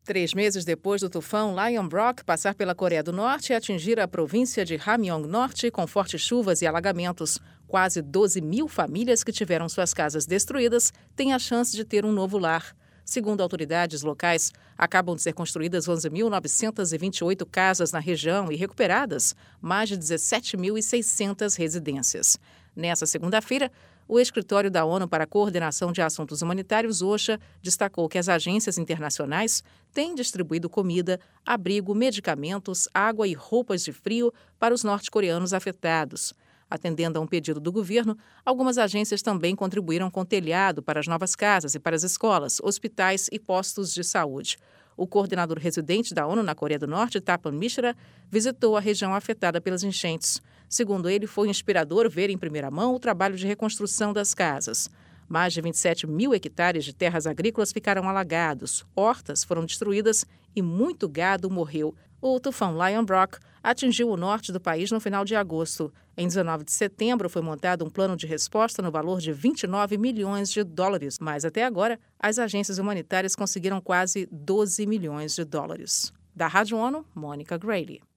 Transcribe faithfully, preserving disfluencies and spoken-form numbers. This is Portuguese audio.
Três meses depois do tufão Lion Brock passar pela Coreia do Norte e atingir a província de Hamgyong Norte com fortes chuvas e alagamentos, quase doze mil famílias que tiveram suas casas destruídas têm a chance de ter um novo lar. Segundo autoridades locais, acabam de ser construídas onze mil novecentas e vinte e oito casas na região e recuperadas mais de dezessete mil e seiscentas residências. Nessa segunda-feira, o Escritório da ONU para a Coordenação de Assuntos Humanitários, OCHA, destacou que as agências internacionais têm distribuído comida, abrigo, medicamentos, água e roupas de frio para os norte-coreanos afetados. Atendendo a um pedido do governo, algumas agências também contribuíram com telhado para as novas casas e para as escolas, hospitais e postos de saúde. O coordenador residente da ONU na Coreia do Norte, Tapan Mishra, visitou a região afetada pelas enchentes. Segundo ele, foi inspirador ver em primeira mão o trabalho de reconstrução das casas. Mais de vinte e sete mil hectares de terras agrícolas ficaram alagados, hortas foram destruídas e muito gado morreu. O tufão Lion Brock atingiu o norte do país no final de agosto. Em dezenove de setembro, foi montado um plano de resposta no valor de vinte e nove milhões de dólares, mas até agora as agências humanitárias conseguiram quase doze milhões de dólares. Da Rádio ONU, Mônica Grayle.